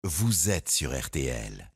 vous êtes sur RTL.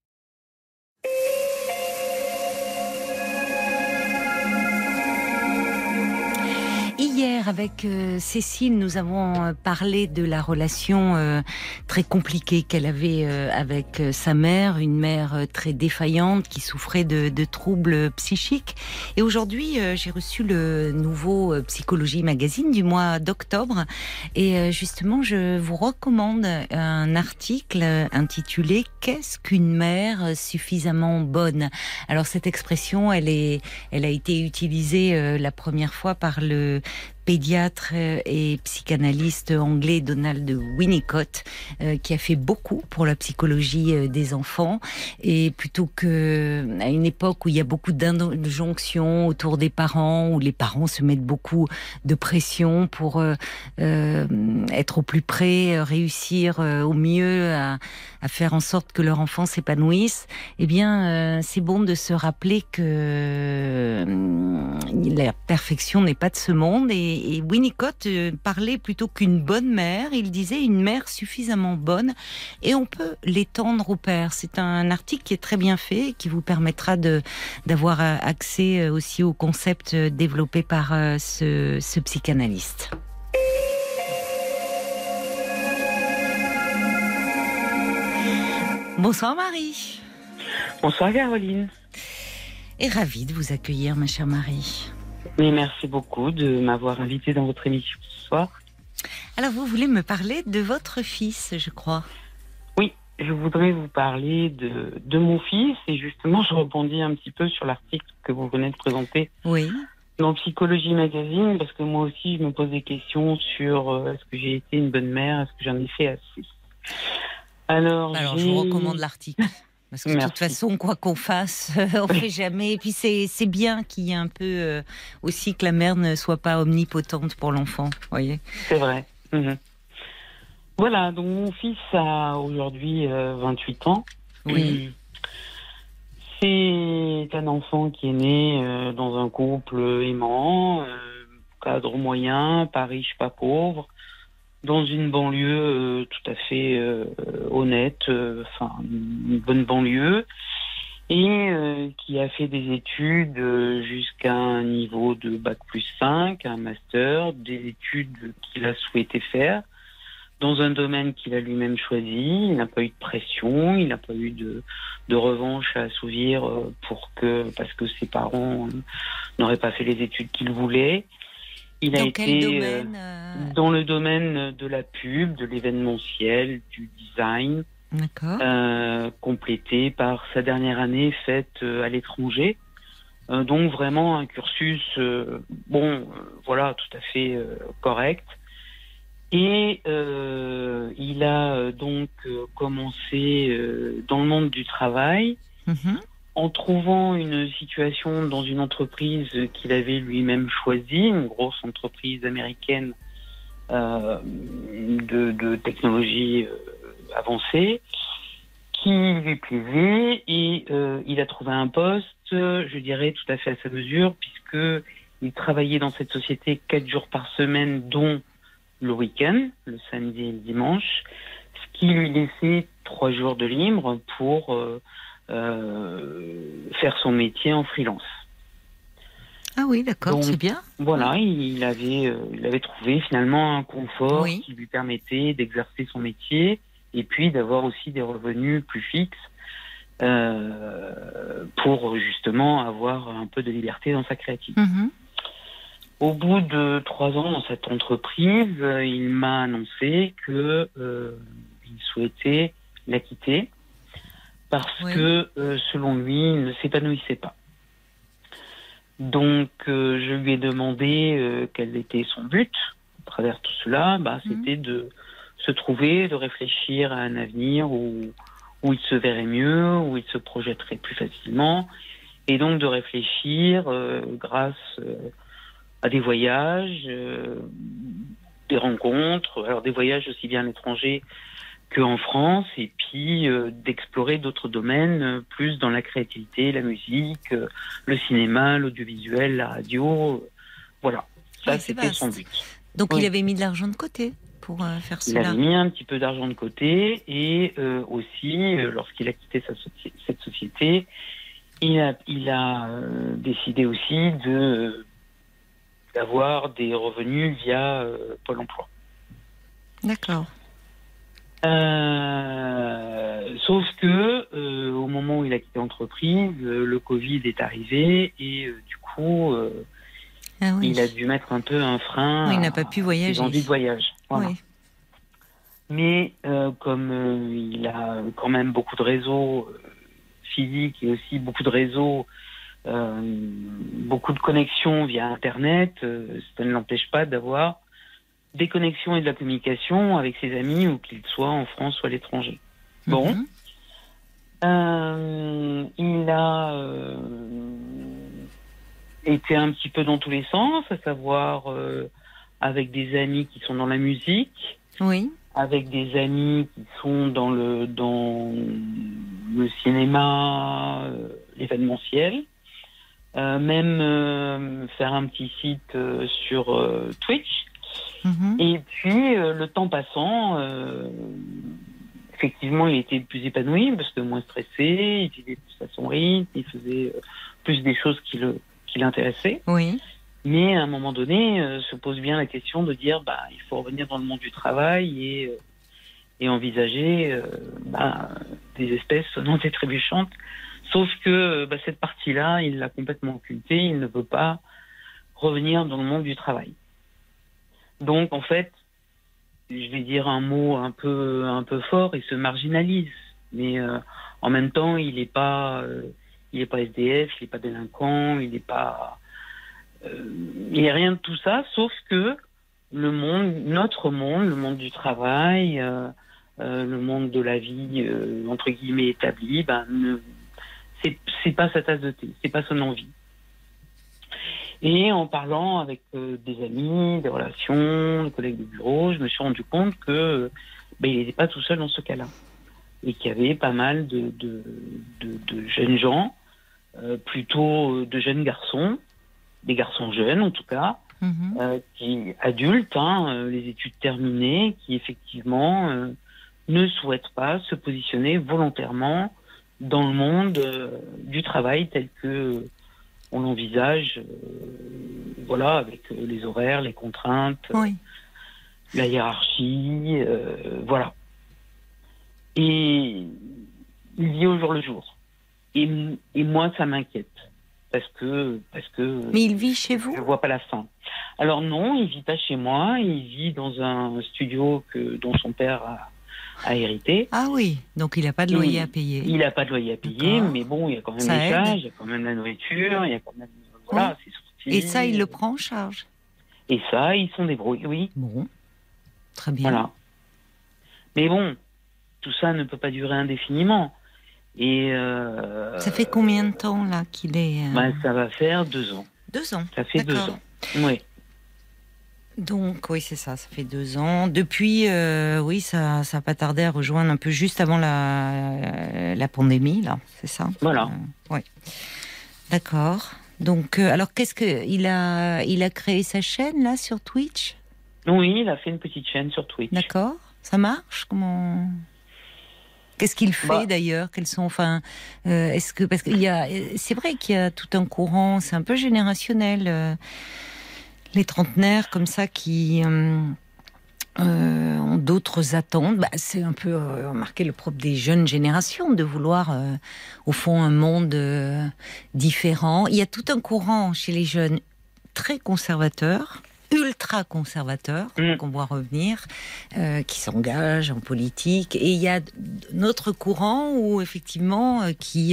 Hier, avec Cécile, nous avons parlé de la relation très compliquée qu'elle avait avec sa mère, une mère très défaillante qui souffrait de troubles psychiques. Et aujourd'hui, j'ai reçu le nouveau Psychologie Magazine du mois d'octobre. Et justement, je vous recommande un article intitulé « Qu'est-ce qu'une mère suffisamment bonne ?» Alors cette expression, elle a été utilisée la première fois par le pédiatre et psychanalyste anglais Donald Winnicott, qui a fait beaucoup pour la psychologie des enfants. Et plutôt que à une époque où il y a beaucoup d'injonctions autour des parents, où les parents se mettent beaucoup de pression pour être au plus près, réussir au mieux à faire en sorte que leur enfant s'épanouisse, eh bien, c'est bon de se rappeler que la perfection n'est pas de ce monde. Et Winnicott parlait plutôt qu'une bonne mère, il disait une mère suffisamment bonne, et on peut l'étendre au père. C'est un article qui est très bien fait et qui vous permettra d'avoir accès aussi au concept développé par ce psychanalyste. Bonsoir Marie. Bonsoir Caroline. Et ravie de vous accueillir, ma chère Marie. Mais merci beaucoup de m'avoir invitée dans votre émission ce soir. Alors, vous voulez me parler de votre fils, je crois. Oui, je voudrais vous parler de mon fils, et justement, je rebondis un petit peu sur l'article que vous venez de présenter. Oui. Dans Psychologie Magazine, parce que moi aussi, je me pose des questions sur est-ce que j'ai été une bonne mère, est-ce que j'en ai fait assez. Alors je vous recommande l'article. Parce que de toute façon, quoi qu'on fasse, on ne fait jamais. Et puis c'est bien qu'il y ait un peu aussi que la mère ne soit pas omnipotente pour l'enfant, voyez. C'est vrai. Mmh. Voilà, donc mon fils a aujourd'hui 28 ans. Oui. C'est un enfant qui est né dans un couple aimant, cadre moyen, pas riche, pas pauvre, dans une banlieue tout à fait honnête, une bonne banlieue, et qui a fait des études jusqu'à un niveau de bac+5, un master, des études qu'il a souhaité faire dans un domaine qu'il a lui-même choisi. Il n'a pas eu de pression, il n'a pas eu de revanche à assouvir parce que ses parents n'auraient pas fait les études qu'il voulait. Il a été dans le domaine de la pub, de l'événementiel, du design. D'accord. Complété par sa dernière année faite à l'étranger. Donc vraiment un cursus, tout à fait correct. Et il a donc commencé dans le monde du travail. Mm-hmm. En trouvant une situation dans une entreprise qu'il avait lui-même choisie, une grosse entreprise américaine de technologie avancée, qui lui plaisait, et il a trouvé un poste, je dirais, tout à fait à sa mesure, puisque il travaillait dans cette société 4 jours par semaine, dont le week-end, le samedi et le dimanche, ce qui lui laissait 3 jours de libre pour faire son métier en freelance. Ah oui, d'accord, donc, c'est bien. Voilà, il avait trouvé finalement un confort qui lui permettait d'exercer son métier et puis d'avoir aussi des revenus plus fixes pour justement avoir un peu de liberté dans sa créativité. Mm-hmm. Au bout de 3 ans dans cette entreprise, il m'a annoncé que il souhaitait la quitter parce que, selon lui, il ne s'épanouissait pas. Donc, je lui ai demandé quel était son but à travers tout cela. C'était de se trouver, de réfléchir à un avenir où il se verrait mieux, où il se projetterait plus facilement, et donc de réfléchir grâce à des voyages, des rencontres, alors des voyages aussi bien à l'étranger qu'en France, et puis d'explorer d'autres domaines, plus dans la créativité, la musique, le cinéma, l'audiovisuel, la radio, voilà. Ça, c'était son but. Donc il avait mis de l'argent de côté pour faire Il cela. avait mis un petit peu d'argent de côté et aussi, lorsqu'il a quitté cette société, il a décidé aussi d'avoir des revenus via Pôle emploi. D'accord. Sauf que au moment où il a quitté l'entreprise, le Covid est arrivé et du coup, Ah oui. il a dû mettre un peu un frein Oui, il n'a pas pu voyager. ses envies de voyage. Voilà. Oui. Mais comme il a quand même beaucoup de réseaux physiques et aussi beaucoup de réseaux, beaucoup de connexions via Internet, ça ne l'empêche pas d'avoir des connexions et de la communication avec ses amis, où qu'ils soient en France ou à l'étranger. Bon. Il a été un petit peu dans tous les sens, à savoir avec des amis qui sont dans la musique, Oui. avec des amis qui sont dans le cinéma, l'événementiel, même faire un petit site sur Twitch. Et puis, le temps passant, effectivement, il était plus épanoui parce que moins stressé, il vivait plus à son rythme, il faisait plus des choses qui l'intéressaient. Oui. Mais à un moment donné, se pose bien la question de dire, il faut revenir dans le monde du travail et envisager des espèces sonnantes et trébuchantes. Sauf que cette partie-là, il l'a complètement occultée, il ne peut pas revenir dans le monde du travail. Donc, en fait, je vais dire un mot un peu fort, il se marginalise. Mais en même temps, il n'est pas SDF, il n'est pas délinquant, il n'est pas... il n'y a rien de tout ça, sauf que notre monde, le monde du travail, le monde de la vie, entre guillemets, établie, c'est pas sa tasse de thé, c'est pas son envie. Et en parlant avec des amis, des relations, des collègues de bureau, je me suis rendu compte que il n'était pas tout seul dans ce cas-là. Et qu'il y avait pas mal de jeunes gens, plutôt de jeunes garçons, des garçons jeunes en tout cas, qui adultes, les études terminées, qui effectivement ne souhaitent pas se positionner volontairement dans le monde du travail tel que on l'envisage, avec les horaires, les contraintes, la hiérarchie, voilà. Et il vit au jour le jour. Et moi, ça m'inquiète. Parce que. Mais il vit chez vous ? Je vois pas la fin. Alors non, il vit pas chez moi. Il vit dans un studio dont son père a hérité. Ah oui, donc il n'a pas de loyer à payer. Il n'a pas de loyer à payer, mais bon, il y a quand même les charges, il y a quand même la nourriture, il y a quand même... Voilà, c'est sorti. Et ça, il le prend en charge ? Et ça, ils s'en débrouillent, oui. Bon, très bien. Voilà. Mais bon, tout ça ne peut pas durer indéfiniment. Et ça fait combien de temps, là, qu'il est... ça va faire 2 ans. 2 ans. Ça fait 2 ans, oui. Donc, oui, c'est ça, ça fait 2 ans. Depuis, ça n'a pas tardé à rejoindre un peu juste avant la pandémie, là, c'est ça ? Voilà. Oui. D'accord. Donc, alors, il a créé sa chaîne, là, sur Twitch ? Oui, il a fait une petite chaîne sur Twitch. D'accord. Ça marche ? Comment... Qu'est-ce qu'il fait d'ailleurs ? Quels sont, est-ce que parce c'est vrai qu'il y a tout un courant, c'est un peu générationnel, les trentenaires comme ça qui ont d'autres attentes. C'est un peu remarqué le propre des jeunes générations de vouloir, au fond, un monde différent. Il y a tout un courant chez les jeunes très conservateurs. Ultra conservateurs, qu'on voit revenir, qui s'engagent en politique. Et il y a notre courant où, effectivement, qui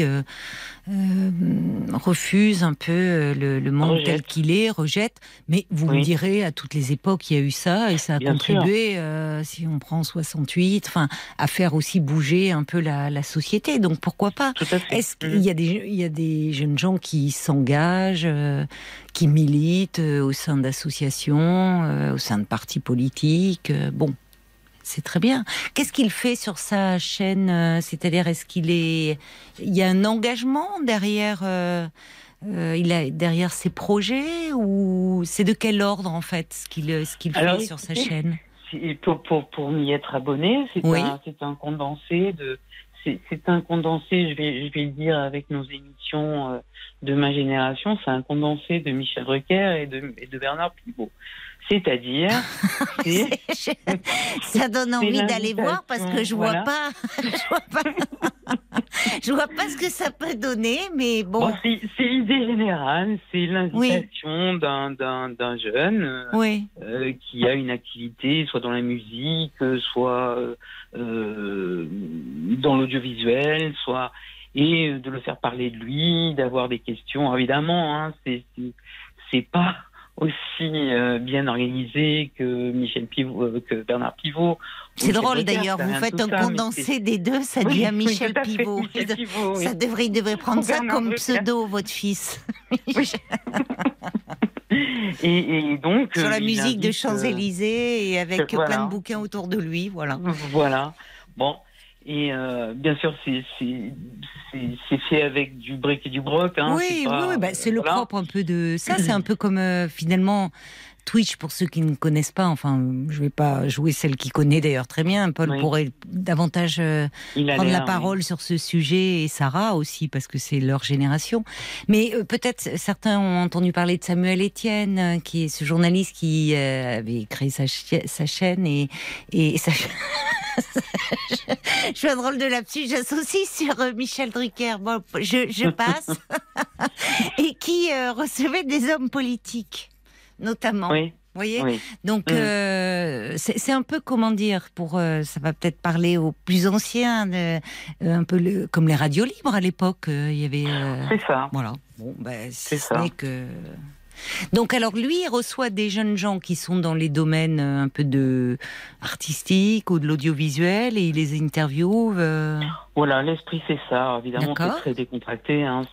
refuse un peu le monde tel qu'il est, rejette. Mais vous me direz, à toutes les époques, il y a eu ça, et ça a contribué, si on prend 68, à faire aussi bouger un peu la société. Donc, pourquoi pas ? Est-ce qu'il y a des jeunes gens qui s'engagent, qui militent au sein d'associations, au sein de partis politiques. Bon, c'est très bien. Qu'est-ce qu'il fait sur sa chaîne ? C'est-à-dire, il y a un engagement derrière, derrière ses projets, ou c'est de quel ordre en fait ce qu'il fait sur sa chaîne ? pour m'y être abonné, c'est un condensé c'est un condensé, je vais le dire avec nos émissions de ma génération, c'est un condensé de Michel Drucker et de Bernard Pivot. C'est-à-dire, ça donne envie d'aller voir parce que je vois pas, je vois pas ce que ça peut donner, mais bon. C'est l'idée générale, c'est l'invitation d'un jeune qui a une activité, soit dans la musique, soit dans l'audiovisuel, et de le faire parler de lui, d'avoir des questions. Alors, évidemment, hein, c'est pas aussi bien organisé que que Bernard Pivot. C'est drôle d'ailleurs, vous faites un condensé des deux, ça devient Michel Pivot. Il devrait prendre ça comme pseudo, votre fils. Et donc sur la musique de Champs-Élysées et avec plein de bouquins autour de lui, voilà. Voilà. Bon. Et bien sûr, c'est fait avec du bric et du broc. Hein, oui, c'est le propre un peu de ça. C'est un peu comme finalement Twitch, pour ceux qui ne connaissent pas. Enfin, je vais pas jouer celle qui connaît d'ailleurs très bien. Paul pourrait davantage prendre la parole sur ce sujet, et Sarah aussi, parce que c'est leur génération. Mais peut-être certains ont entendu parler de Samuel Etienne, qui est ce journaliste qui avait créé sa chaîne et sa je fais un drôle de lapsus, j'associe sur Michel Drucker, bon, je passe, et qui recevait des hommes politiques, notamment. Oui. Vous voyez ? Donc, c'est un peu, comment dire, ça va peut-être parler aux plus anciens, un peu comme les radios libres à l'époque, il y avait... c'est ça. Voilà. Bon, si ce n'est que... Donc alors lui, il reçoit des jeunes gens qui sont dans les domaines un peu artistiques ou de l'audiovisuel, et il les interviewe. Voilà, l'esprit c'est ça. Évidemment, c'est très décontracté. Hein,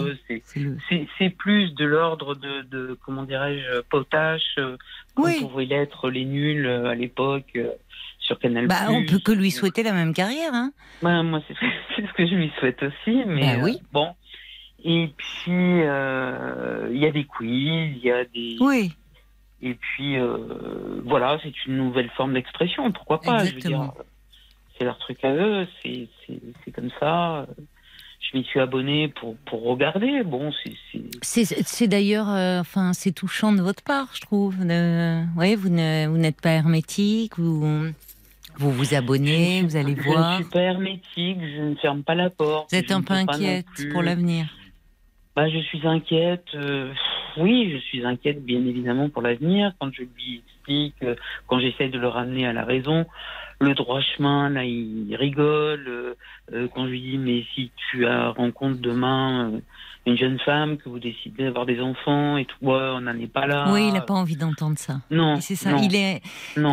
c'est plus de l'ordre de comment dirais-je, potache, comme pourraient l'être les nuls à l'époque sur Canal+. On peut que lui souhaiter la même carrière. Hein. Moi, c'est ce que je lui souhaite aussi. Mais bon. Et puis, il y a des quiz, il y a des... Oui. Et puis, voilà, c'est une nouvelle forme d'expression, pourquoi pas. Exactement. Je veux dire, c'est leur truc à eux, c'est comme ça. Je m'y suis abonné pour regarder. Bon, c'est d'ailleurs, c'est touchant de votre part, je trouve. Oui, vous n'êtes pas hermétique, vous vous abonnez, vous allez voir. Je ne suis pas hermétique, je ne ferme pas la porte. Vous êtes un peu inquiète pour l'avenir? Je suis inquiète. Oui, je suis inquiète, bien évidemment, pour l'avenir. Quand je lui explique, quand j'essaie de le ramener à la raison, le droit chemin, là, il rigole. Quand je lui dis, mais si tu rencontres demain une jeune femme, que vous décidez d'avoir des enfants et tout, on n'en est pas là. Oui, il n'a pas envie d'entendre ça. Non. Et c'est ça. Non, il est. Non.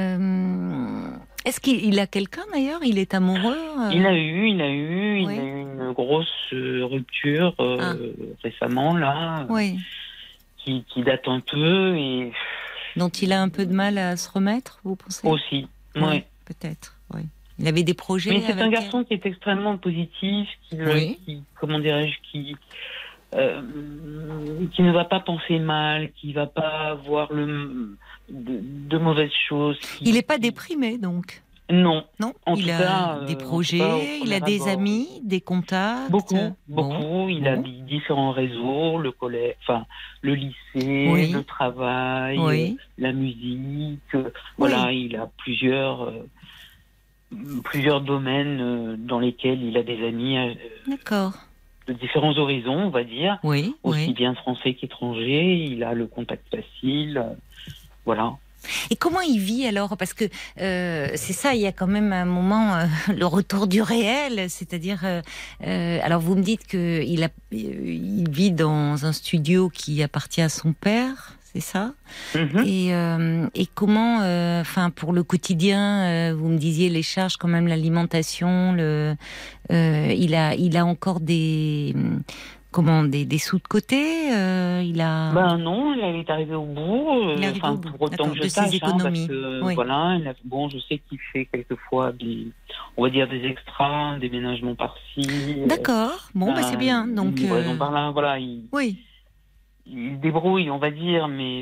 Est-ce qu'il a quelqu'un d'ailleurs? Il est amoureux? Il a eu une grosse rupture récemment là, qui date un peu et dont il a un peu de mal à se remettre, vous pensez? Aussi, oui. Peut-être, oui. Il avait des projets. Mais c'est un garçon qui est extrêmement positif, qui comment dirais-je, qui ne va pas penser mal, qui va pas avoir de mauvaises choses. Il n'est pas déprimé, donc? Non. Il a des projets, il a des amis, des contacts. Beaucoup. Il a différents réseaux, le collège, le lycée, le travail, la musique. Voilà, il a plusieurs domaines dans lesquels il a des amis. D'accord. De différents horizons, on va dire. Aussi bien français qu'étranger. Il a le contact facile. Voilà. Et comment il vit alors? Parce que c'est ça, il y a quand même un moment, le retour du réel, c'est-à-dire, alors vous me dites qu'il il vit dans un studio qui appartient à son père, c'est ça? Et comment, pour le quotidien, vous me disiez les charges, quand même, l'alimentation, il a encore des sous de côté, il a... non, il est arrivé au bout. Pour autant que je sache, économies. Voilà, je sais qu'il fait quelquefois des extras, des ménagements par-ci. D'accord. C'est bien. Donc, par là, voilà. Il débrouille, on va dire, mais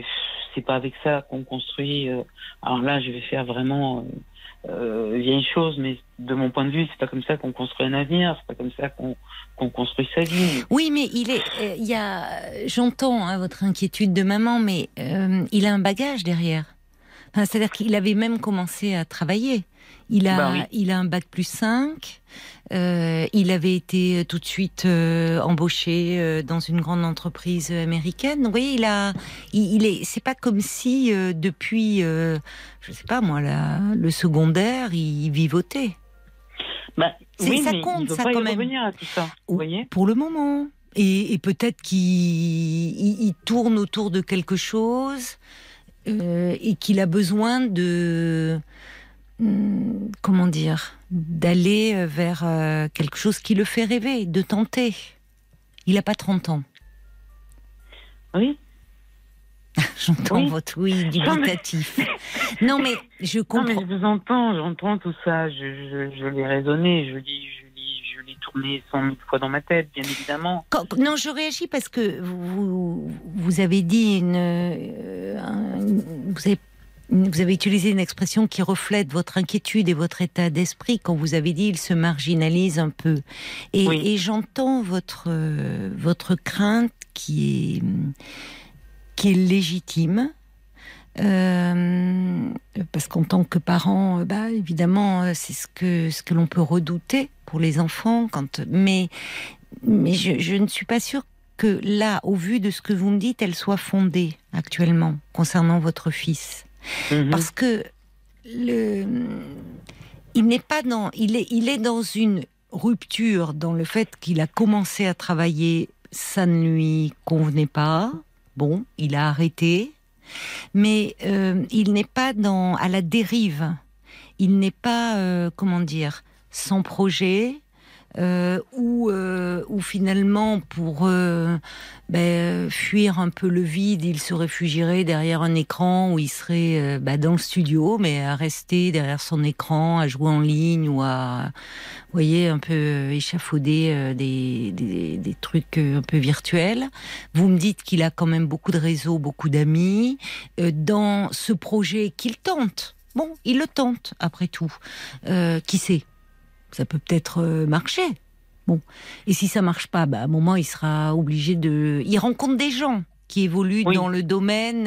c'est pas avec ça qu'on construit. Alors là, je vais faire vraiment vieille chose, mais de mon point de vue, c'est pas comme ça qu'on construit un avenir, c'est pas comme ça qu'on construit sa vie. Oui, mais j'entends votre inquiétude de maman, mais il a un bagage derrière. Enfin, c'est-à-dire qu'il avait même commencé à travailler. Il a un bac+5. Il avait été tout de suite embauché dans une grande entreprise américaine. Donc, vous voyez, c'est pas comme si depuis, je sais pas moi, le secondaire, il vivotait. Ça compte, il veut ça pas quand y même. revenir à tout ça, vous voyez. Pour le moment. Et peut-être qu'il tourne autour de quelque chose et qu'il a besoin de... comment dire, d'aller vers quelque chose qui le fait rêver, de tenter. Il n'a pas 30 ans. Oui. J'entends votre oui dubitatif. Non, mais je comprends. Non, mais je vous entends, j'entends tout ça. Je l'ai raisonné, je l'ai tourné 100 000 fois dans ma tête, bien évidemment. Non, je réagis parce que vous avez dit vous avez utilisé une expression qui reflète votre inquiétude et votre état d'esprit quand vous avez dit il se marginalise un peu. Et j'entends votre crainte qui est légitime. Parce qu'en tant que parent, évidemment, c'est ce que l'on peut redouter pour les enfants. Mais je ne suis pas sûre que là, au vu de ce que vous me dites, elle soit fondée actuellement concernant votre fils. Parce que il est dans une rupture dans le fait qu'il a commencé à travailler, ça ne lui convenait pas. Bon, il a arrêté, mais il n'est pas à la dérive. Il n'est pas, sans projet. Ou finalement pour fuir un peu le vide, il se réfugierait derrière un écran où il serait dans le studio, mais à rester derrière son écran, à jouer en ligne ou à, vous voyez, un peu échafauder des trucs un peu virtuels. Vous me dites qu'il a quand même beaucoup de réseaux, beaucoup d'amis dans ce projet qu'il tente. Bon, il le tente après tout. Qui sait ? Ça peut peut-être marcher. Bon. Et si ça marche pas, à un moment, il sera obligé de... Il rencontre des gens qui évoluent dans le domaine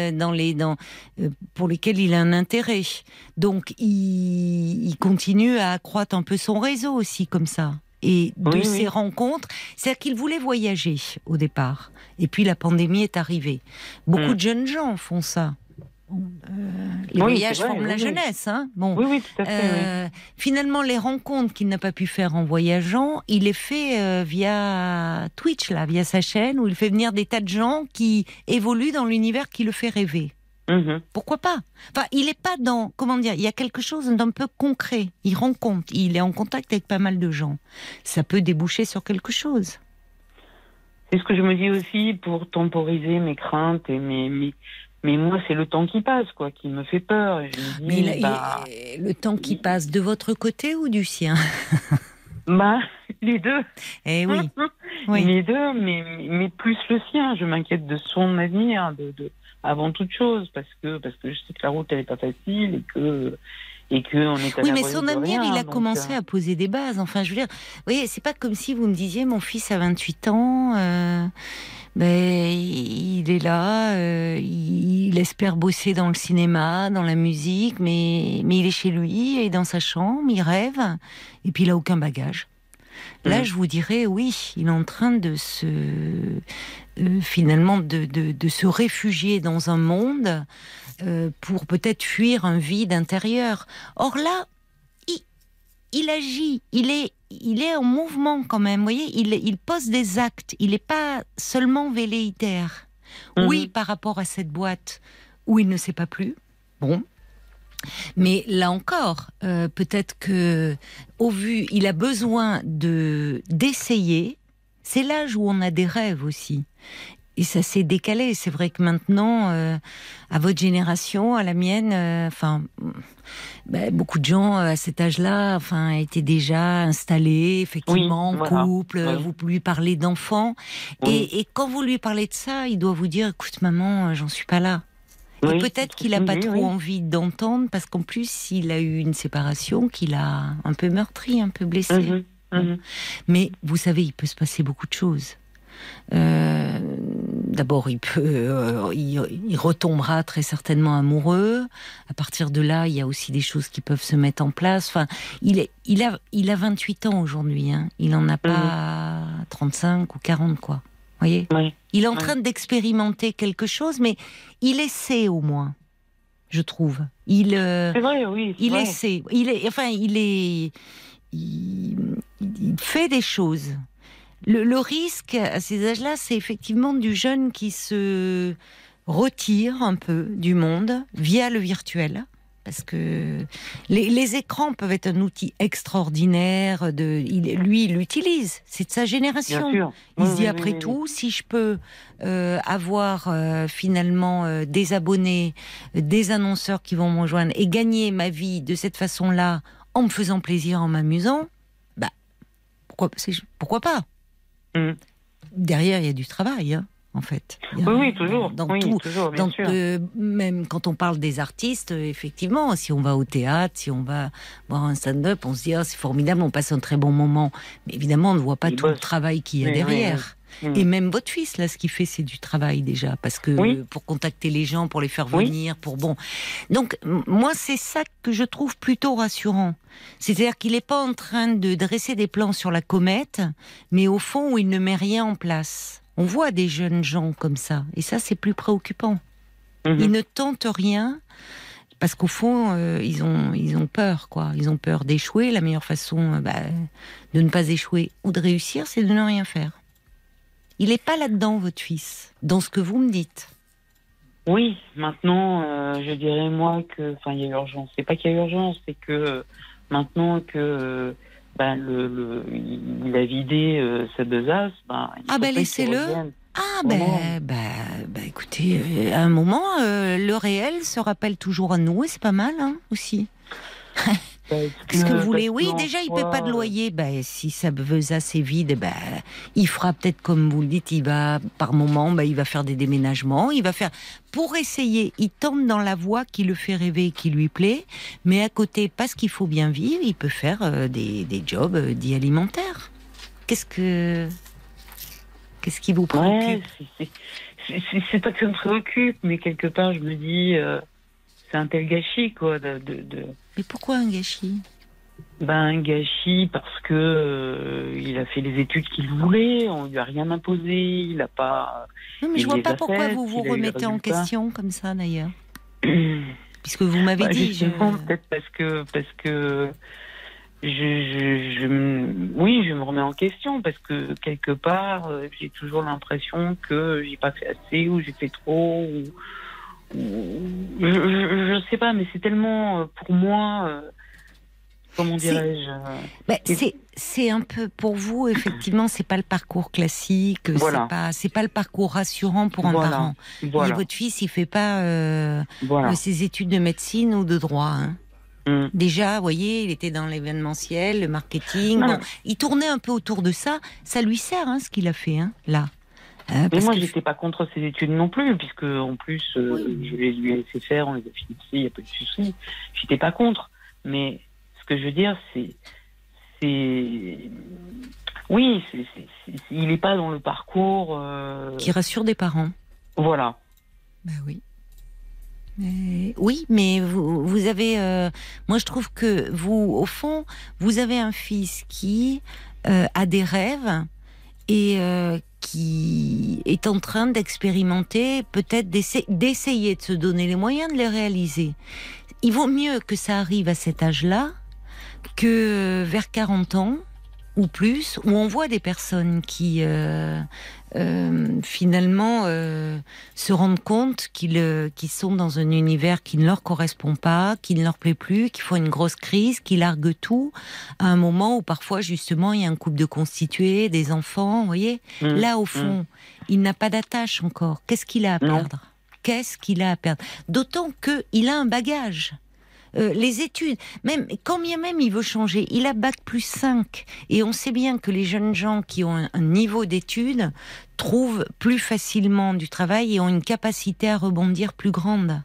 pour lesquels il a un intérêt. Donc, il continue à accroître un peu son réseau aussi, comme ça. Et ces rencontres... C'est-à-dire qu'il voulait voyager au départ. Et puis, la pandémie est arrivée. Beaucoup de jeunes gens font ça. Les voyages forment la jeunesse. Hein. Bon. Oui, tout à fait. Finalement, les rencontres qu'il n'a pas pu faire en voyageant, il les fait via Twitch, via sa chaîne, où il fait venir des tas de gens qui évoluent dans l'univers qui le fait rêver. Pourquoi pas ? Enfin, il n'est pas dans... Comment dire ? Il y a quelque chose d'un peu concret. Il rencontre, il est en contact avec pas mal de gens. Ça peut déboucher sur quelque chose. C'est ce que je me dis aussi pour temporiser mes craintes et Mais moi, c'est le temps qui passe, qui me fait peur. Et je me dis, le temps qui passe de votre côté ou du sien ? Les deux. Eh oui. Les deux, mais plus le sien. Je m'inquiète de son avenir, avant toute chose, parce que je sais que la route, elle est pas facile et que on est à oui, mais son avenir, il a commencé à poser des bases. Enfin, je veux dire, vous voyez, c'est pas comme si vous me disiez, mon fils a 28 ans, il est là, il espère bosser dans le cinéma, dans la musique, mais il est chez lui, et dans sa chambre, il rêve, et puis il a aucun bagage. Là, je vous dirais, oui, il est en train de finalement de se réfugier dans un monde pour peut-être fuir un vide intérieur. Or là, il agit, il est en mouvement quand même. Vous voyez, il pose des actes. Il n'est pas seulement velléitaire. Oui, par rapport à cette boîte où il ne sait pas plus. Bon. Mais là encore, peut-être que, au vu, il a besoin d'essayer. C'est l'âge où on a des rêves aussi. Et ça s'est décalé. C'est vrai que maintenant, à votre génération, à la mienne, beaucoup de gens à cet âge-là, étaient déjà installés, effectivement, en couple. Vous lui parlez d'enfants, et quand vous lui parlez de ça, il doit vous dire :« Écoute, maman, j'en suis pas là. Et peut-être qu'il n'a pas trop envie d'entendre, parce qu'en plus, il a eu une séparation qui l'a un peu meurtri, un peu blessé. Mais vous savez, il peut se passer beaucoup de choses. D'abord, il retombera très certainement amoureux. À partir de là, il y a aussi des choses qui peuvent se mettre en place. Enfin, il a 28 ans aujourd'hui. Hein. Il n'en a pas 35 ou 40, quoi. Voyez ? Il est en train d'expérimenter quelque chose, mais il essaie au moins, je trouve. C'est vrai, oui. Il essaie. Il fait des choses. Le risque à ces âges-là, c'est effectivement du jeune qui se retire un peu du monde via le virtuel. Parce que les écrans peuvent être un outil extraordinaire. Lui, il l'utilise. C'est de sa génération. Bien sûr. Il se dit, après tout, si je peux avoir finalement des abonnés, des annonceurs qui vont me rejoindre et gagner ma vie de cette façon-là, en me faisant plaisir, en m'amusant, bah, pourquoi pas ? Derrière, il y a du travail, hein, en fait. Oui, toujours. Toujours, bien sûr. Même quand on parle des artistes, effectivement, si on va au théâtre, si on va voir un stand-up, on se dit, c'est formidable, on passe un très bon moment. Mais évidemment, on ne voit pas tout le travail qu'il y a derrière. Et même votre fils, là, ce qu'il fait, c'est du travail déjà, parce que pour contacter les gens, pour les faire venir, Donc, moi, c'est ça que je trouve plutôt rassurant. C'est-à-dire qu'il n'est pas en train de dresser des plans sur la comète, mais au fond, où il ne met rien en place. On voit des jeunes gens comme ça, et ça, c'est plus préoccupant. Ils ne tentent rien, parce qu'au fond, ils ont peur, quoi. Ils ont peur d'échouer. La meilleure façon de ne pas échouer ou de réussir, c'est de ne rien faire. Il n'est pas là-dedans, votre fils, dans ce que vous me dites. Oui, maintenant, je dirais moi que, il y a urgence. C'est pas qu'il y a urgence, c'est que maintenant que il a vidé sa besace, laissez-le. Écoutez, à un moment, le réel se rappelle toujours à nous, et c'est pas mal, hein, aussi. Qu'est-ce que vous voulez ? Oui, déjà, il ne paie pas de loyer. Si sa besace est vide, il fera peut-être, comme vous le dites, il va, par moment, il va faire des déménagements. Pour essayer, il tente dans la voie qui le fait rêver et qui lui plaît. Mais à côté, parce qu'il faut bien vivre, il peut faire des jobs dits alimentaires. Qu'est-ce qui vous préoccupe ? C'est pas que ça me préoccupe, mais quelque part, je me dis, c'est un tel gâchis, quoi, Mais pourquoi un gâchis ? Un gâchis parce que il a fait les études qu'il voulait, on lui a rien imposé, il a pas. Non, mais je vois pas pourquoi vous vous remettez en question comme ça, d'ailleurs. Puisque vous m'avez dit. Justement, peut-être parce que je me remets en question parce que quelque part, j'ai toujours l'impression que j'ai pas fait assez ou j'ai fait trop. Je sais pas, mais c'est tellement pour moi. Comment dirais-je c'est un peu pour vous, effectivement, c'est pas le parcours classique, c'est pas le parcours rassurant pour un parent. Et votre fils, il fait pas ses études de médecine ou de droit. Hein. Déjà, vous voyez, il était dans l'événementiel, le marketing. Il tournait un peu autour de ça. Ça lui sert, hein, ce qu'il a fait, hein, là. Mais moi, j'étais pas contre ses études non plus, puisque en plus, je les lui ai laissé faire, on les a financées, il n'y a pas de souci. J'étais pas contre, mais ce que je veux dire, il n'est pas dans le parcours qui rassure des parents. Voilà. Oui. Mais vous avez. Moi, je trouve que vous, au fond, vous avez un fils qui a des rêves et qui est en train d'expérimenter, peut-être d'essayer de se donner les moyens de les réaliser. Il vaut mieux que ça arrive à cet âge-là que vers 40 ans ou plus, où on voit des personnes qui finalement se rendent compte qu'ils sont dans un univers qui ne leur correspond pas, qui ne leur plaît plus, qui font une grosse crise, qui larguent tout, à un moment où parfois justement il y a un couple de constitués, des enfants, vous voyez. Là au fond, il n'a pas d'attache encore. Qu'est-ce qu'il a à perdre ? Qu'est-ce qu'il a à perdre ? D'autant qu'il a un bagage. les études, même quand bien même il veut changer, il a bac+5 et on sait bien que les jeunes gens qui ont un niveau d'études trouvent plus facilement du travail et ont une capacité à rebondir plus grande.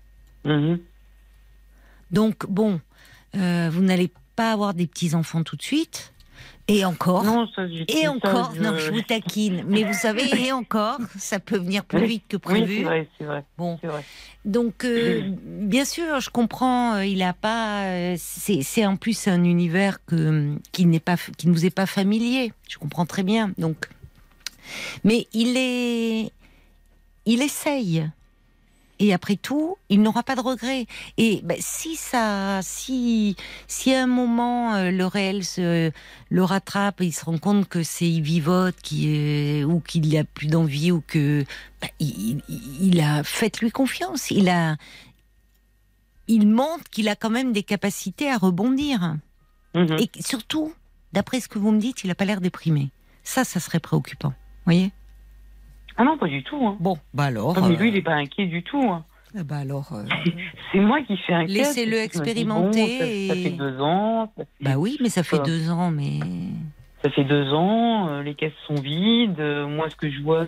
Donc bon, vous n'allez pas avoir des petits-enfants tout de suite. Et encore, non, je vous taquine, mais vous savez, et encore, ça peut venir plus vite que prévu. Oui, c'est vrai. Bon, c'est vrai. Donc, bien sûr, je comprends, il a pas, c'est en plus un univers qui ne vous est pas familier. Je comprends très bien. Donc, mais il essaye. Et après tout, il n'aura pas de regrets. Et si à un moment le réel le rattrape et il se rend compte que il vivote, ou qu'il a plus d'envie, ou que faites-lui confiance. Il montre qu'il a quand même des capacités à rebondir. Et surtout, d'après ce que vous me dites, il n'a pas l'air déprimé. Ça serait préoccupant. Voyez ? Ah non, pas du tout. Hein. Bon, alors. Mais lui, il n'est pas inquiet du tout. Hein. Alors. C'est moi qui suis inquiète. Laissez-le expérimenter. Ça fait 2 ans. Oui, mais ça fait 2 ans, mais. Ça fait 2 ans, les caisses sont vides. Moi, ce que je vois,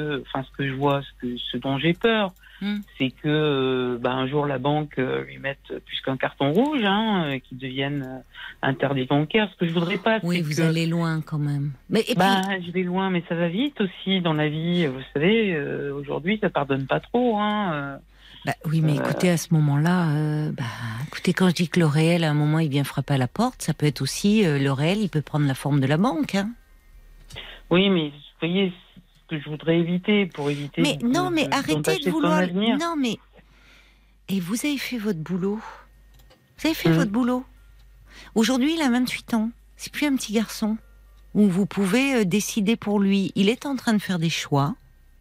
ce dont j'ai peur, c'est que, un jour, la banque lui mette plus qu'un carton rouge, qu'il devienne interdit bancaire. Ce que je voudrais pas, oui, vous allez loin quand même. Je vais loin, mais ça va vite aussi dans la vie. Vous savez, aujourd'hui, ça pardonne pas trop, oui, mais écoutez, à ce moment-là, écoutez, quand je dis que le réel, à un moment, il vient frapper à la porte, ça peut être aussi, le réel, il peut prendre la forme de la banque. Oui, mais vous voyez, ce que je voudrais éviter, pour éviter... Mais non, mais arrêtez de vouloir... Non, mais... Et vous avez fait votre boulot. Vous avez fait votre boulot. Aujourd'hui, il a 28 ans. C'est plus un petit garçon où vous pouvez décider pour lui. Il est en train de faire des choix.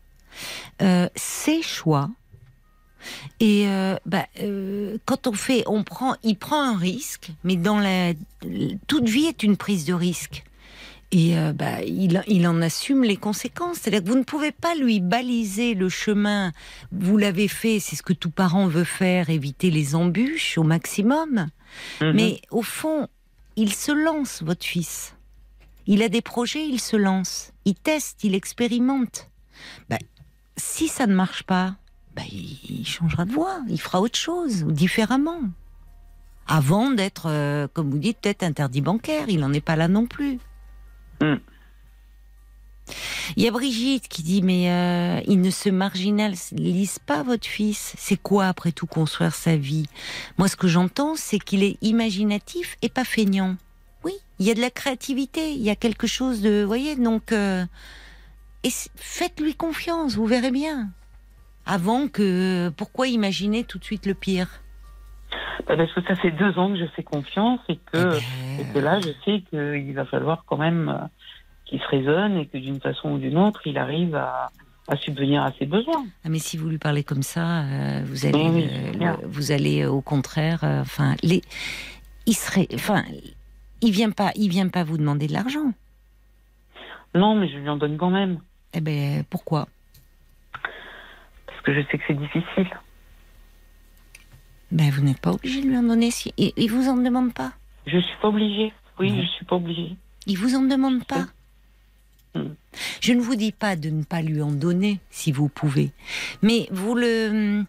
Ses choix... Et quand il prend un risque, mais toute vie est une prise de risque. Et il en assume les conséquences. C'est-à-dire que vous ne pouvez pas lui baliser le chemin. Vous l'avez fait, c'est ce que tout parent veut faire, éviter les embûches au maximum. Mais au fond, il se lance, votre fils. Il a des projets, il se lance. Il teste, il expérimente. Si ça ne marche pas, il changera de voie, il fera autre chose, ou différemment. Avant d'être, comme vous dites, peut-être interdit bancaire, il n'en est pas là non plus. Il y a Brigitte qui dit, mais il ne se marginalise pas, votre fils. C'est quoi, après tout, construire sa vie ? Moi, ce que j'entends, c'est qu'il est imaginatif et pas feignant. Oui, il y a de la créativité, il y a quelque chose de... Vous voyez, donc... et faites-lui confiance, vous verrez bien. Avant que... Pourquoi imaginer tout de suite le pire ? Parce que ça fait 2 ans que je fais confiance et que là, je sais qu'il va falloir quand même qu'il se raisonne et que d'une façon ou d'une autre, il arrive à subvenir à ses besoins. Ah, mais si vous lui parlez comme ça, vous allez au contraire... il vient pas vous demander de l'argent. Non, mais je lui en donne quand même. Pourquoi ? Parce que je sais que c'est difficile. Vous n'êtes pas obligé de lui en donner. Il vous en demande pas. Je suis pas obligée. Oui, je suis pas obligée. Il vous en demande pas. Je ne vous dis pas de ne pas lui en donner si vous pouvez, mais vous il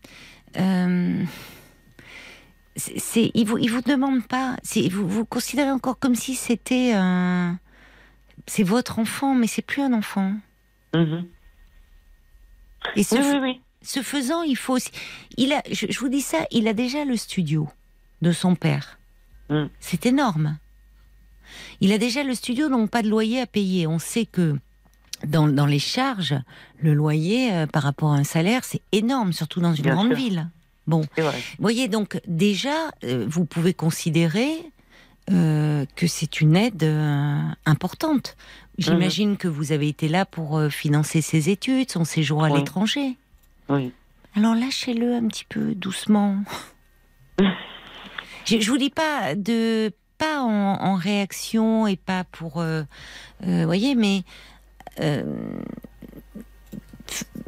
vous demande pas. Vous considérez encore comme si c'était c'est votre enfant, mais c'est plus un enfant. Et oui. Ce faisant, il faut aussi... je vous dis ça, il a déjà le studio de son père. C'est énorme. Il a déjà le studio, donc pas de loyer à payer. On sait que dans les charges, le loyer, par rapport à un salaire, c'est énorme, surtout dans une grande ville. Bon, vous voyez, donc déjà, vous pouvez considérer que c'est une aide importante. J'imagine que vous avez été là pour financer ses études, son séjour à l'étranger. Oui. Alors lâchez-le un petit peu, doucement. Je vous dis pas en réaction et pas pour, voyez, mais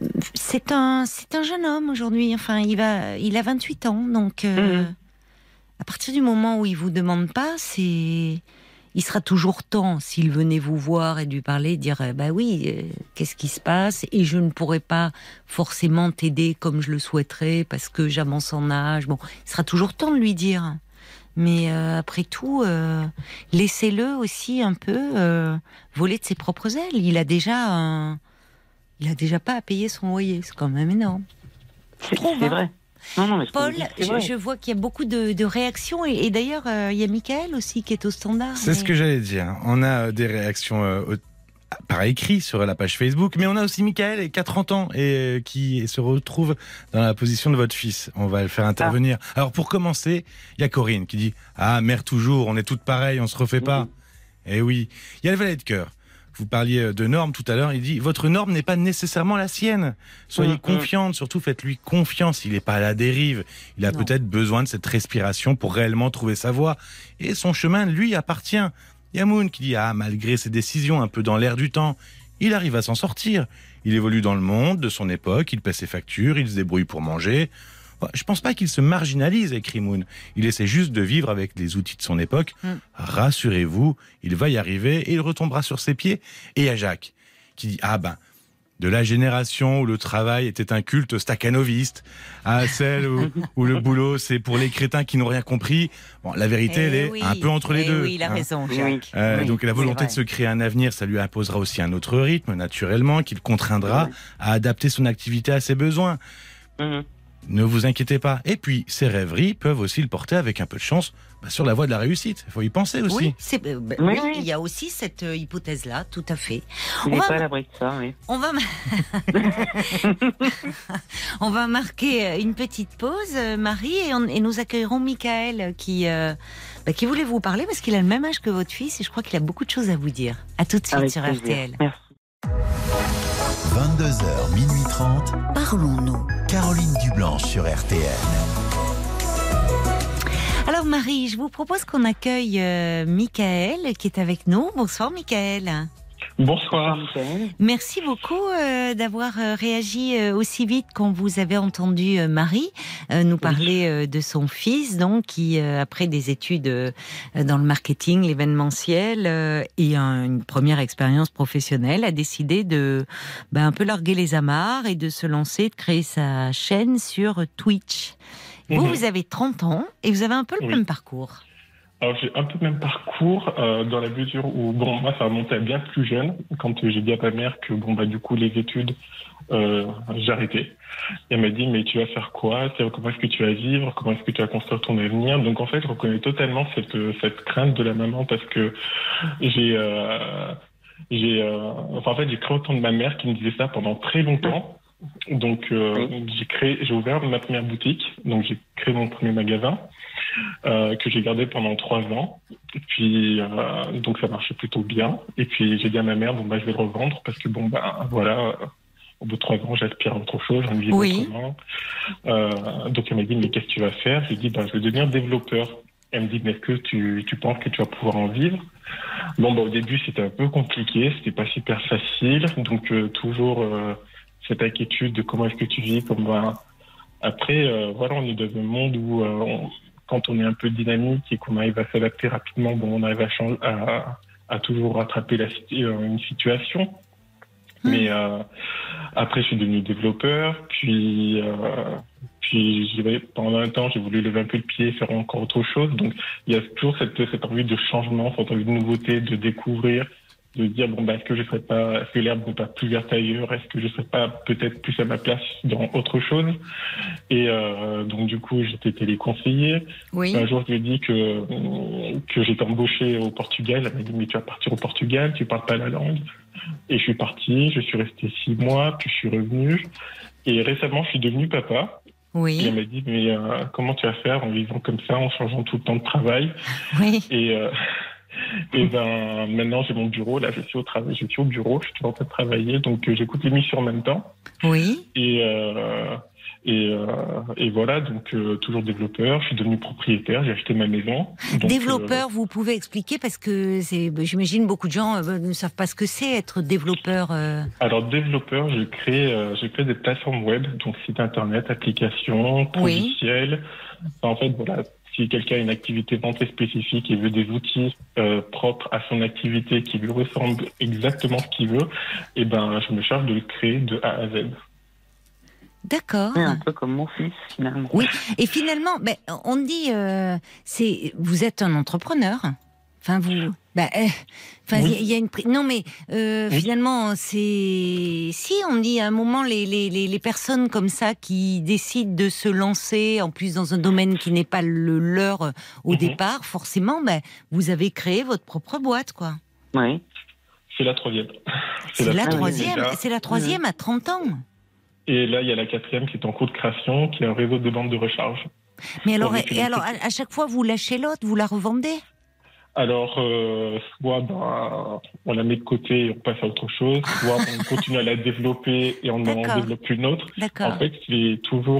c'est un jeune homme aujourd'hui. Enfin, il a 28 ans, donc à partir du moment où il vous demande pas, il sera toujours temps, s'il venait vous voir et lui parler, dire bah oui, qu'est-ce qui se passe, et je ne pourrais pas forcément t'aider comme je le souhaiterais parce que j'avance en âge. Bon, il sera toujours temps de lui dire. Mais après tout, laissez-le aussi un peu voler de ses propres ailes. Il a déjà pas à payer son loyer. C'est quand même énorme. C'est vrai. Non, mais Paul, je vois qu'il y a beaucoup de réactions et d'ailleurs il y a Michael aussi qui est au standard. C'est ce que j'allais dire. On a des réactions par écrit sur la page Facebook, mais on a aussi Michael qui a 30 ans et qui se retrouve dans la position de votre fils. On va le faire intervenir. Alors pour commencer, il y a Corinne qui dit « Ah, mère toujours, on est toutes pareilles, on se refait pas. » Eh oui. Il y a le valet de cœur. Vous parliez de normes tout à l'heure, il dit « Votre norme n'est pas nécessairement la sienne. Soyez confiante, surtout faites-lui confiance. Il n'est pas à la dérive. Il a peut-être besoin de cette respiration pour réellement trouver sa voie. Et son chemin lui appartient. » Il y a Moon qui dit « Ah, malgré ses décisions un peu dans l'air du temps, il arrive à s'en sortir. Il évolue dans le monde de son époque, il paie ses factures, il se débrouille pour manger. » Je pense pas qu'il se marginalise, écrit Moon. Il essaie juste de vivre avec les outils de son époque. Rassurez-vous, il va y arriver et il retombera sur ses pieds. Et il y a Jacques qui dit « Ah ben, de la génération où le travail était un culte stakhanoviste à celle où le boulot c'est pour les crétins qui n'ont rien compris. » Bon, la vérité, elle est un peu entre les deux. Oui, il a raison, Jacques. Donc la volonté de se créer un avenir, ça lui imposera aussi un autre rythme, naturellement, qui le contraindra à adapter son activité à ses besoins. Ne vous inquiétez pas. Et puis, ces rêveries peuvent aussi le porter avec un peu de chance sur la voie de la réussite. Il faut y penser aussi. Oui, il y a aussi cette hypothèse-là, tout à fait. Il n'est pas à l'abri de ça, oui. On va marquer une petite pause, Marie, et nous accueillerons Michael qui voulait vous parler parce qu'il a le même âge que votre fils et je crois qu'il a beaucoup de choses à vous dire. À tout de suite sur RTL. Merci. 22h, minuit 30. Parlons-nous. Caroline Dublanche sur RTL. Alors Marie, je vous propose qu'on accueille Michael qui est avec nous. Bonsoir Michael. Bonsoir. Merci beaucoup d'avoir réagi aussi vite quand vous avez entendu Marie nous parler de son fils, donc qui après des études dans le marketing, l'événementiel et une première expérience professionnelle, a décidé de un peu larguer les amarres et de se lancer, de créer sa chaîne sur Twitch. Vous avez 30 ans et vous avez un peu le même parcours. Alors j'ai un peu le même parcours dans la mesure où moi ça remontait à bien plus jeune quand j'ai dit à ma mère que du coup les études j'ai arrêté. Et elle m'a dit mais tu vas faire quoi, comment est-ce que tu vas vivre, comment est-ce que tu vas construire ton avenir. Donc en fait je reconnais totalement cette crainte de la maman parce que j'ai cru entendre ma mère qui me disait ça pendant très longtemps. Donc j'ai ouvert ma première boutique, donc j'ai créé mon premier magasin que j'ai gardé pendant 3 ans. Et puis donc ça marchait plutôt bien. Et puis j'ai dit à ma mère je vais le revendre parce que au bout de 3 ans j'aspire à autre chose, j'ai envie de vivre autrement. Donc elle m'a dit mais qu'est-ce que tu vas faire? J'ai dit je vais devenir développeur. Elle me dit mais est-ce que tu penses que tu vas pouvoir en vivre? Au début c'était un peu compliqué, c'était pas super facile, donc toujours cette inquiétude de comment est-ce que tu vis, après on est dans un monde où quand on est un peu dynamique et qu'on arrive à s'adapter rapidement, on arrive à toujours rattraper une situation. Mais après je suis devenu développeur, puis pendant un temps j'ai voulu lever un peu le pied, faire encore autre chose. Donc il y a toujours cette envie de changement, cette envie de nouveauté, de découvrir, de dire est-ce que l'herbe n'est pas plus verte ailleurs, est-ce que je serais pas peut-être plus à ma place dans autre chose. Et donc du coup j'étais téléconseiller. Un jour je lui ai dit que j'étais embauché au Portugal. Elle m'a dit mais tu vas partir au Portugal, tu parles pas la langue. Et je suis parti, je suis resté 6 mois, puis je suis revenu. Et récemment je suis devenu papa. Et elle m'a dit mais comment tu vas faire en vivant comme ça, en changeant tout le temps de travail. Et maintenant j'ai mon bureau, là je suis au bureau, je suis en train de travailler, donc j'écoute l'émission en même temps. Et voilà, donc toujours développeur, je suis devenu propriétaire, j'ai acheté ma maison. Donc, développeur, vous pouvez expliquer parce que j'imagine beaucoup de gens ne savent pas ce que c'est être développeur. Alors développeur, j'ai créé des plateformes web, donc site internet, applications, logiciels. En fait Si quelqu'un a une activité très spécifique et veut des outils propres à son activité qui lui ressemblent exactement ce qu'il veut, et ben je me charge de le créer de A à Z. D'accord. C'est un peu comme mon fils, finalement. Oui, et finalement, on dit, vous êtes un entrepreneur. Enfin, vous. Oui. Il y a une. Non, mais finalement, si on dit à un moment les personnes comme ça qui décident de se lancer, en plus dans un domaine qui n'est pas le leur au départ, forcément, vous avez créé votre propre boîte, quoi. Oui. C'est la troisième. C'est la troisième à 30 ans. Et là, il y a la quatrième qui est en cours de création, qui est un réseau de bandes de recharge. Mais alors, à chaque fois, vous lâchez l'autre, vous la revendez? Alors, soit on la met de côté et on passe à autre chose, soit on continue à la développer et on en développe une autre. D'accord. En fait, il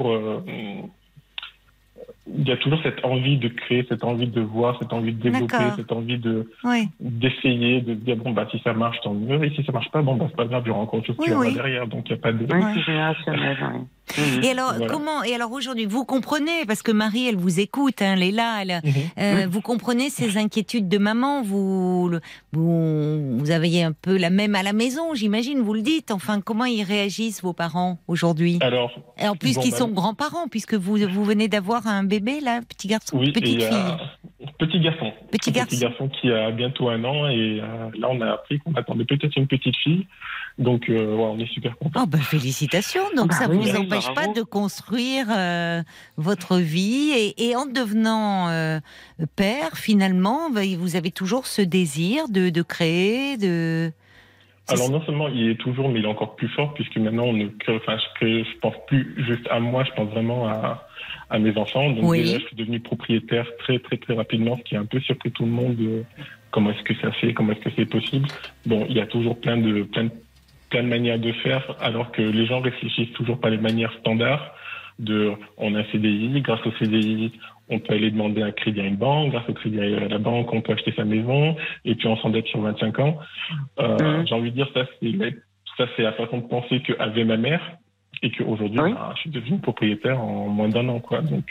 y a toujours cette envie de créer, cette envie de voir, cette envie de développer, cette envie d'essayer, de dire si ça marche, tant mieux. Et si ça marche pas, c'est pas grave, il y aura encore autre chose qui va derrière. Donc il n'y a pas de. Oui, c'est générationnel. Oui. Et alors, voilà. Et alors aujourd'hui, vous comprenez, parce que Marie, elle vous écoute, elle est là, vous comprenez ces inquiétudes de maman, vous avez un peu la même à la maison, j'imagine, vous le dites. Enfin, comment ils réagissent, vos parents, aujourd'hui? Alors, puisqu'ils sont grands-parents, puisque vous venez d'avoir un bébé, là, petit garçon, petite fille. Petit garçon. Petit garçon qui a bientôt 1 an, et là, on a appris qu'on attendait peut-être une petite fille. Donc, on est super contents. Félicitations. Donc, ça ne vous empêche pas de construire votre vie. Et en devenant père, finalement, vous avez toujours ce désir de créer, Alors, non seulement il est toujours, mais il est encore plus fort, puisque maintenant, je pense plus juste à moi, je pense vraiment à mes enfants. Donc, déjà, je suis devenu propriétaire très, très, très rapidement, ce qui a un peu surpris tout le monde. Comment est-ce que ça fait, comment est-ce que c'est possible? Bon, il y a toujours plein de manières de faire, alors que les gens réfléchissent toujours pas les manières standards on a un CDI, grâce au CDI, on peut aller demander un crédit à une banque, grâce au crédit à la banque, on peut acheter sa maison, et puis on s'endette sur 25 ans. J'ai envie de dire, ça c'est la façon de penser qu'avait ma mère, et qu'aujourd'hui, je suis devenu propriétaire en moins d'1 an, quoi. Donc,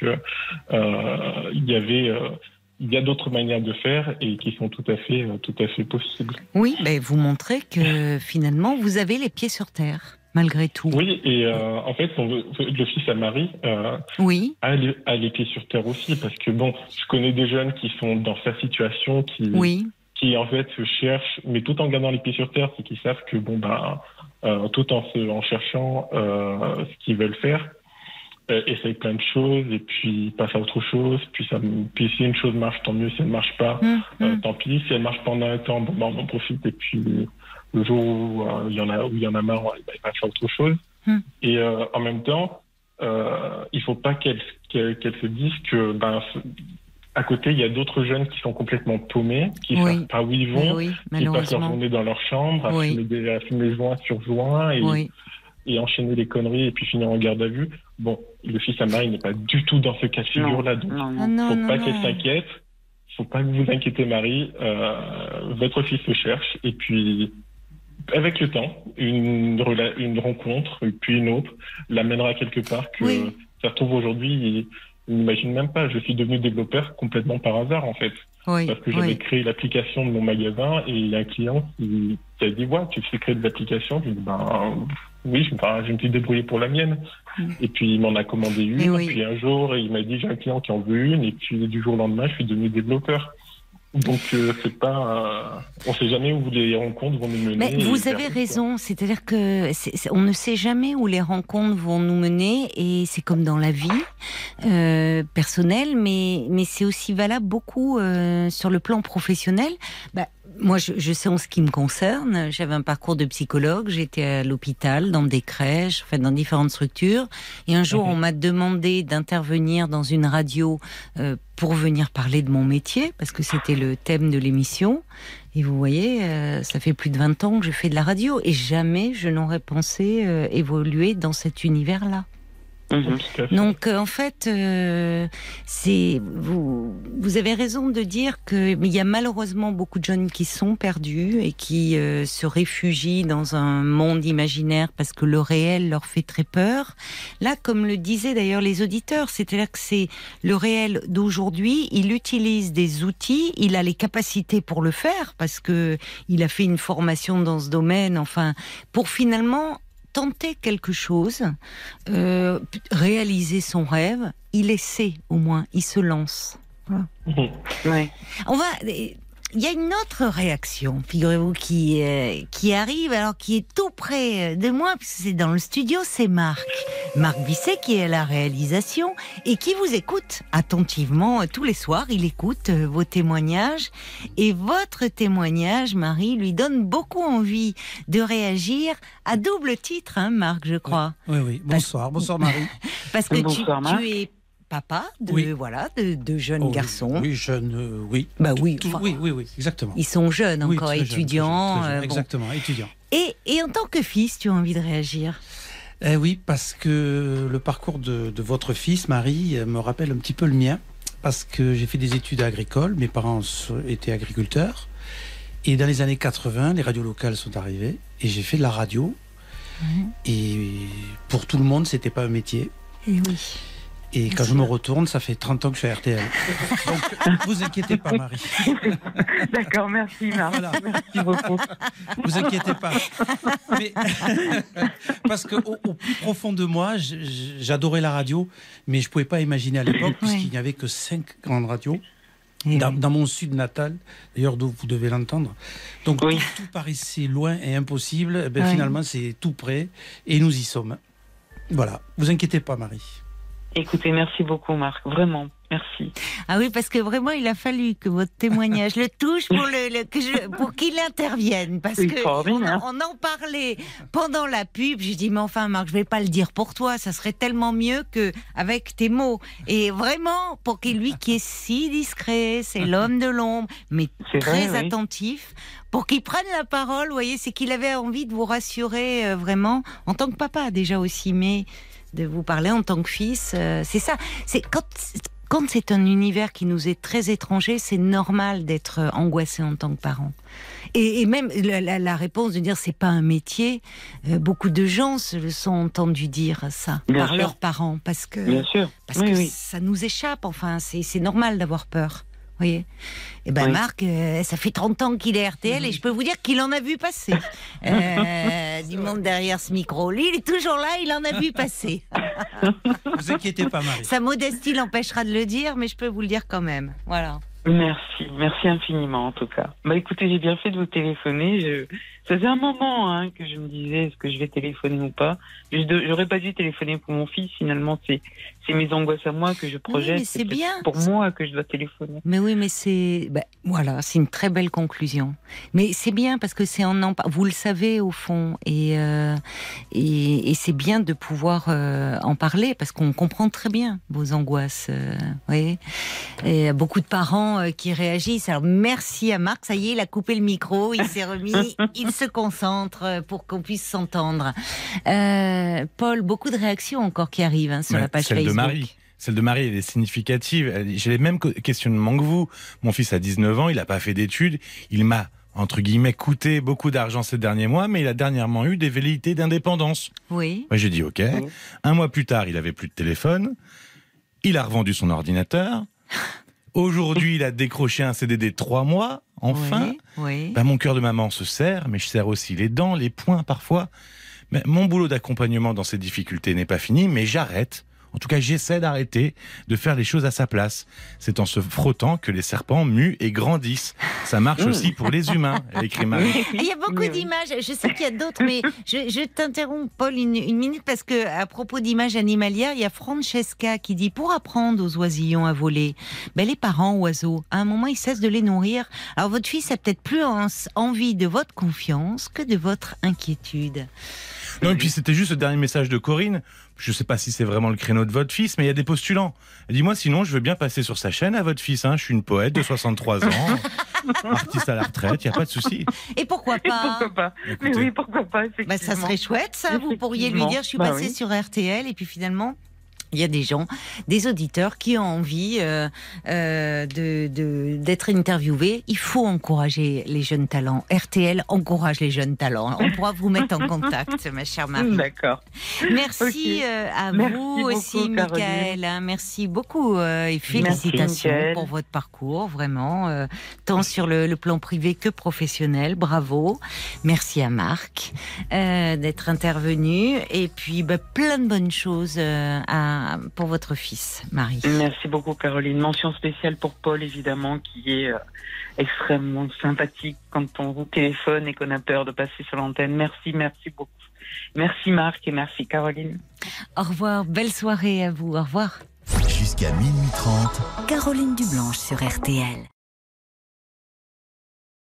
il y a d'autres manières de faire et qui sont tout à fait possibles. Oui, vous montrez que finalement, vous avez les pieds sur terre, malgré tout. Oui, et en fait, le fils à Marie a les pieds sur terre aussi, parce que je connais des jeunes qui sont dans sa situation, qui en fait se cherchent, mais tout en gardant les pieds sur terre, c'est qu'ils savent que tout en cherchant ce qu'ils veulent faire, essaye plein de choses et puis passe à autre chose, puis si une chose marche, tant mieux. Si elle marche pas, tant pis. Si elle marche pendant un temps, on en profite, et puis le jour où il y en a marre, il passe à autre chose. Et en même temps, il faut pas qu'elle se dise que à côté, il y a d'autres jeunes qui sont complètement paumés, qui ne savent pas où ils vont, qui passent leur journée dans leur chambre, à fumer joint sur joint, et enchaîner les conneries, et puis finir en garde à vue. Bon, le fils à Marie n'est pas du tout dans ce cas de figure-là, donc faut pas qu'elle s'inquiète. Faut pas que vous inquiétez, Marie. Votre fils se cherche, et puis avec le temps, une rencontre, puis une autre, l'amènera quelque part que ça se trouve aujourd'hui. Il n'imagine même pas. Je suis devenu développeur complètement par hasard, en fait. Parce que j'avais créé l'application de mon magasin, et il y a un client qui a dit tu sais créer de l'application? Je lui ai dit oui, je me suis débrouillé pour la mienne. Et puis il m'en a commandé une, puis un jour il m'a dit j'ai un client qui en veut une, et puis du jour au lendemain je suis devenu développeur. Donc c'est pas, on sait jamais où les rencontres vont nous mener. Mais vous avez raison, c'est-à-dire que on ne sait jamais où les rencontres vont nous mener, et c'est comme dans la vie personnelle, mais c'est aussi valable beaucoup sur le plan professionnel. Moi, je sais en ce qui me concerne, j'avais un parcours de psychologue, j'étais à l'hôpital, dans des crèches, dans différentes structures. Et un jour, on m'a demandé d'intervenir dans une radio pour venir parler de mon métier, parce que c'était le thème de l'émission. Et vous voyez, ça fait plus de 20 ans que je fais de la radio, et jamais je n'aurais pensé évoluer dans cet univers-là. Tout à fait. Donc en fait, c'est vous avez raison de dire que il y a malheureusement beaucoup de jeunes qui sont perdus et qui se réfugient dans un monde imaginaire parce que le réel leur fait très peur. Là, comme le disaient d'ailleurs les auditeurs, c'est-à-dire que c'est le réel d'aujourd'hui. Il utilise des outils, il a les capacités pour le faire parce que il a fait une formation dans ce domaine. Enfin, pour finalement tenter quelque chose, réaliser son rêve, il essaie au moins, il se lance. Voilà. Ouais. Il y a une autre réaction, figurez-vous, qui arrive, alors qui est tout près de moi, puisque c'est dans le studio, c'est Marc Bisset qui est à la réalisation et qui vous écoute attentivement tous les soirs. Il écoute vos témoignages et votre témoignage, Marie, lui donne beaucoup envie de réagir à double titre, hein, Marc, je crois. Oui. Bonsoir Marie. Parce que Bonsoir, Marc. tu es papa de de jeunes Oh, garçons. Oui, jeunes, oui. Bah oui, Oui, exactement. Ils sont jeunes Oui, encore, très jeunes, étudiants. très jeunes, bon. exactement, étudiants. Et en tant que fils, tu as envie de réagir? Oui, parce que le parcours de votre fils, Marie, me rappelle un petit peu le mien. Parce que j'ai fait des études agricoles, mes parents étaient agriculteurs. Et dans les années 80, les radios locales sont arrivées. Et j'ai fait de la radio. Et pour tout le monde, c'était pas un métier. Et oui. Et quand je me retourne, ça fait 30 ans que je suis à RTL. Donc, vous inquiétez pas, Marie. D'accord, merci Marc. Voilà. Merci beaucoup. Vous inquiétez pas. Mais parce que au plus profond de moi, j'adorais la radio, mais je pouvais pas imaginer à l'époque, puisqu'il n'y avait que 5 grandes radios. Dans mon sud natal, d'ailleurs d'où vous devez l'entendre. Donc tout paraissait loin et impossible. Finalement, c'est tout près et nous y sommes. Voilà. Vous inquiétez pas, Marie. Écoutez, merci beaucoup Marc, vraiment, merci. Ah oui, parce que vraiment, il a fallu que votre témoignage le touche pour qu'il intervienne. Parce qu'on en parlait pendant la pub. J'ai dit, mais enfin Marc, je vais pas le dire pour toi, ça serait tellement mieux qu'avec tes mots. Et vraiment, pour lui qui est si discret, c'est l'homme de l'ombre, mais très attentif, pour qu'il prenne la parole, vous voyez, c'est qu'il avait envie de vous rassurer vraiment, en tant que papa déjà aussi, mais de vous parler en tant que fils, c'est ça. C'est quand c'est un univers qui nous est très étranger, c'est normal d'être angoissé en tant que parent. Et même la réponse de dire c'est pas un métier, beaucoup de gens se le sont entendus dire ça par leurs parents parce que ça nous échappe. Enfin, c'est normal d'avoir peur. Vous voyez ? Et Marc, ça fait 30 ans qu'il est RTL et je peux vous dire qu'il en a vu passer. Du monde derrière ce micro. Lui, il est toujours là, il en a vu passer. Vous inquiétez pas, Marie. Sa modestie l'empêchera de le dire, mais je peux vous le dire quand même. Voilà. Merci infiniment en tout cas. Écoutez, j'ai bien fait de vous téléphoner. Ça faisait un moment que je me disais est-ce que je vais téléphoner ou pas. J'aurais pas dû téléphoner pour mon fils. Finalement, c'est mes angoisses à moi que je projette. Oui, c'est bien. Pour moi que je dois téléphoner. Mais oui, mais c'est voilà, c'est une très belle conclusion. Mais c'est bien parce que vous le savez au fond et c'est bien de pouvoir en parler parce qu'on comprend très bien vos angoisses. Vous voyez, et beaucoup de parents qui réagissent. Alors merci à Marc, ça y est, il a coupé le micro, il s'est remis, il se concentre pour qu'on puisse s'entendre. Paul, beaucoup de réactions encore qui arrivent sur la page Facebook. Celle de Marie, elle est significative. J'ai les mêmes questionnements que vous. Mon fils a 19 ans, il n'a pas fait d'études. Il m'a, entre guillemets, coûté beaucoup d'argent ces derniers mois, mais il a dernièrement eu des velléités d'indépendance. Oui. Moi, j'ai dit OK. Oui. Un mois plus tard, il avait plus de téléphone. Il a revendu son ordinateur. Aujourd'hui, il a décroché un CDD de 3 mois. Enfin, mon cœur de maman se serre, mais je serre aussi les dents, les poings parfois. Mais mon boulot d'accompagnement dans ces difficultés n'est pas fini, mais j'arrête. En tout cas, j'essaie d'arrêter de faire les choses à sa place. C'est en se frottant que les serpents muent et grandissent. Ça marche aussi pour les humains, écrit Marie. Il y a beaucoup d'images. Je sais qu'il y a d'autres, mais je t'interromps, Paul, une minute, parce que à propos d'images animalières, il y a Francesca qui dit « Pour apprendre aux oisillons à voler, les parents oiseaux, à un moment, ils cessent de les nourrir. Alors, votre fils a peut-être plus envie de votre confiance que de votre inquiétude. » Non, et puis c'était juste le dernier message de Corinne. Je ne sais pas si c'est vraiment le créneau de votre fils, mais il y a des postulants. Dis-moi, sinon, je veux bien passer sur sa chaîne à votre fils. Je suis une poète de 63 ans, artiste à la retraite, il n'y a pas de souci. Et pourquoi pas? Écoutez, mais oui, pourquoi pas, effectivement. Ça serait chouette, ça. Vous pourriez lui dire, je suis passée sur RTL, et puis finalement... Il y a des gens, des auditeurs qui ont envie d'être interviewés. Il faut encourager les jeunes talents. RTL encourage les jeunes talents. On pourra vous mettre en contact, ma chère Marie. D'accord. Merci à vous aussi, Michael. Merci beaucoup et félicitations pour votre parcours, vraiment, tant sur le plan privé que professionnel. Bravo. Merci à Marc d'être intervenu. Et puis, plein de bonnes choses pour votre fils, Marie. Merci beaucoup, Caroline. Mention spéciale pour Paul, évidemment, qui est extrêmement sympathique quand on vous téléphone et qu'on a peur de passer sur l'antenne. Merci beaucoup. Merci Marc et merci Caroline. Au revoir, belle soirée à vous. Au revoir. Jusqu'à minuit 30. Caroline Dublanche sur RTL.